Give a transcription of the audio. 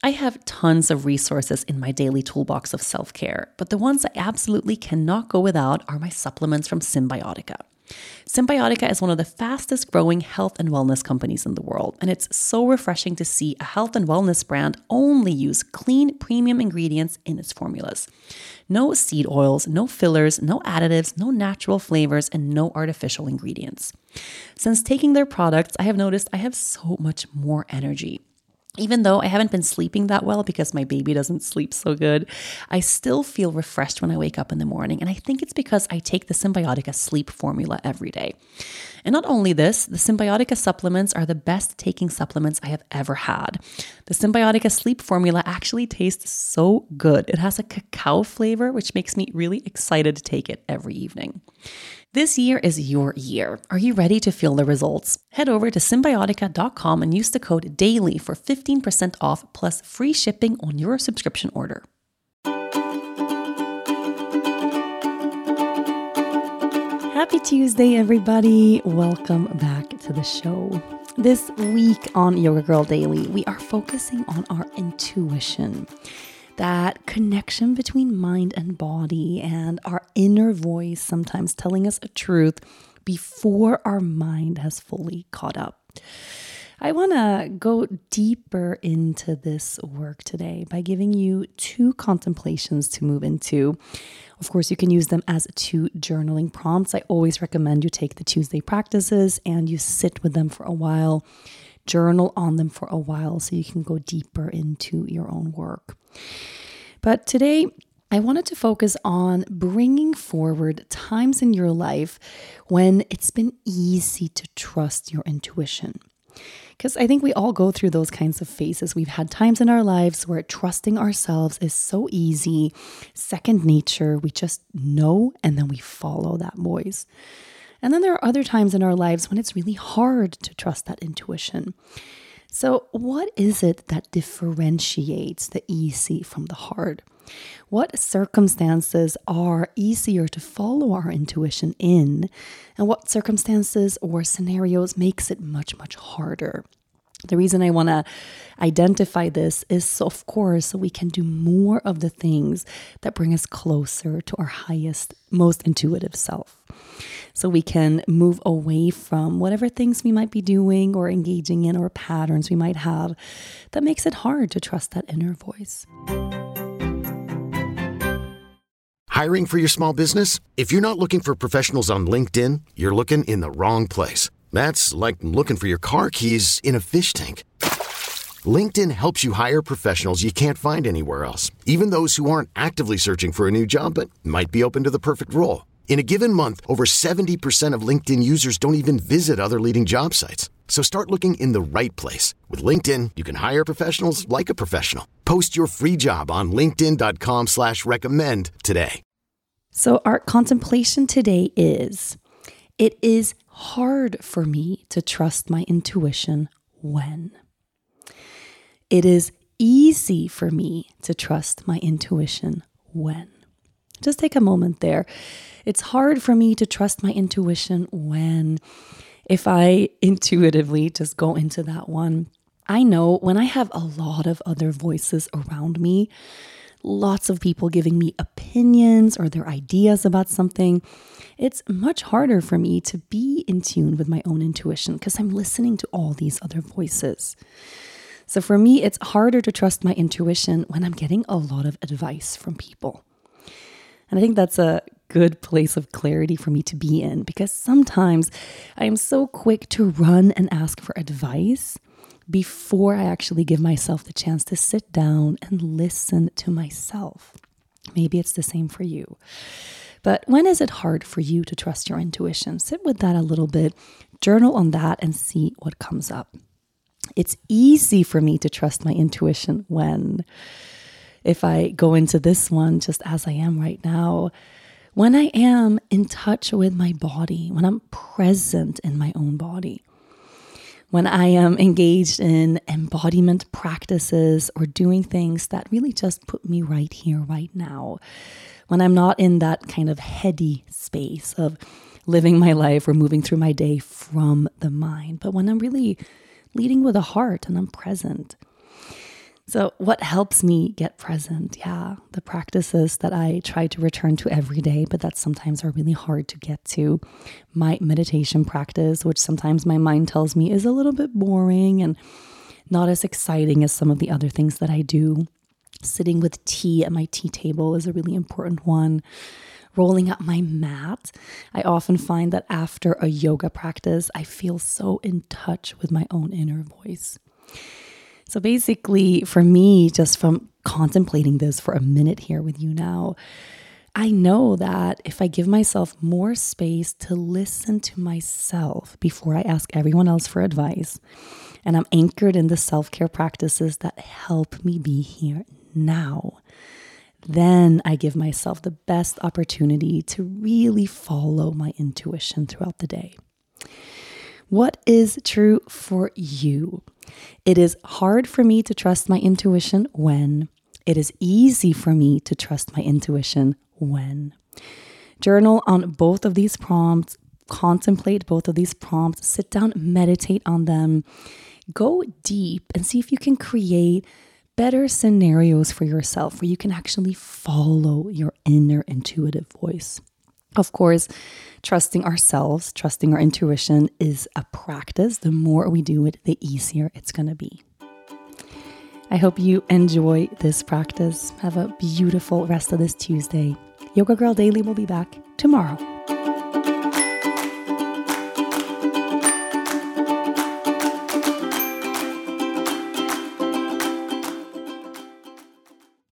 I have tons of resources in my daily toolbox of self-care, but the ones I absolutely cannot go without are my supplements from Symbiotica. Symbiotica is one of the fastest growing health and wellness companies in the world, and it's so refreshing to see a health and wellness brand only use clean, premium ingredients in its formulas. No seed oils, no fillers, no additives, no natural flavors, and no artificial ingredients. Since taking their products, I have noticed I have so much more energy. Even though I haven't been sleeping that well because my baby doesn't sleep so good, I still feel refreshed when I wake up in the morning. And I think it's because I take the Symbiotica sleep formula every day. And not only this, the Symbiotica supplements are the best taking supplements I have ever had. The Symbiotica sleep formula actually tastes so good. It has a cacao flavor, which makes me really excited to take it every evening. This year is your year. Are you ready to feel the results? Head over to Symbiotica.com and use the code DAILY for 15% off plus free shipping on your subscription order. Happy Tuesday, everybody. Welcome back to the show. This week on Yoga Girl Daily, we are focusing on our intuition. That connection between mind and body and our inner voice sometimes telling us a truth before our mind has fully caught up. I want to go deeper into this work today by giving you 2 contemplations to move into. Of course, you can use them as 2 journaling prompts. I always recommend you take the Tuesday practices and you sit with them for a while, journal on them for a while so you can go deeper into your own work. But today, I wanted to focus on bringing forward times in your life when it's been easy to trust your intuition. Because I think we all go through those kinds of phases. We've had times in our lives where trusting ourselves is so easy, second nature. We just know and then we follow that voice. And then there are other times in our lives when it's really hard to trust that intuition. So what is it that differentiates the easy from the hard? What circumstances are easier to follow our intuition in? And what circumstances or scenarios makes it much, much harder? The reason I want to identify this is, of course, so we can do more of the things that bring us closer to our highest, most intuitive self. So we can move away from whatever things we might be doing or engaging in or patterns we might have that makes it hard to trust that inner voice. Hiring for your small business? If you're not looking for professionals on LinkedIn, you're looking in the wrong place. That's like looking for your car keys in a fish tank. LinkedIn helps you hire professionals you can't find anywhere else, even those who aren't actively searching for a new job but might be open to the perfect role. In a given month, over 70% of LinkedIn users don't even visit other leading job sites. So start looking in the right place. With LinkedIn, you can hire professionals like a professional. Post your free job on linkedin.com/recommend today. So our contemplation today is, it is hard for me to trust my intuition when. It is easy for me to trust my intuition when. Just take a moment there. It's hard for me to trust my intuition when, if I intuitively just go into that one, I know when I have a lot of other voices around me, lots of people giving me opinions or their ideas about something, it's much harder for me to be in tune with my own intuition because I'm listening to all these other voices. So for me, it's harder to trust my intuition when I'm getting a lot of advice from people. And I think that's a good place of clarity for me to be in because sometimes I am so quick to run and ask for advice before I actually give myself the chance to sit down and listen to myself. Maybe it's the same for you. But when is it hard for you to trust your intuition? Sit with that a little bit, journal on that and see what comes up. It's easy for me to trust my intuition when, if I go into this one just as I am right now, when I am in touch with my body, when I'm present in my own body, when I am engaged in embodiment practices or doing things that really just put me right here, right now, when I'm not in that kind of heady space of living my life or moving through my day from the mind, but when I'm really leading with a heart and I'm present. So what helps me get present? Yeah, the practices that I try to return to every day, but that sometimes are really hard to get to. My meditation practice, which sometimes my mind tells me is a little bit boring and not as exciting as some of the other things that I do. Sitting with tea at my tea table is a really important one. Rolling up my mat. I often find that after a yoga practice, I feel so in touch with my own inner voice. So basically, for me, just from contemplating this for a minute here with you now, I know that if I give myself more space to listen to myself before I ask everyone else for advice, and I'm anchored in the self-care practices that help me be here now, then I give myself the best opportunity to really follow my intuition throughout the day. What is true for you? It is hard for me to trust my intuition when. It is easy for me to trust my intuition when. Journal on both of these prompts, contemplate both of these prompts, sit down, meditate on them, go deep and see if you can create better scenarios for yourself where you can actually follow your inner intuitive voice. Of course, trusting ourselves, trusting our intuition is a practice. The more we do it, the easier it's going to be. I hope you enjoy this practice. Have a beautiful rest of this Tuesday. Yoga Girl Daily will be back tomorrow.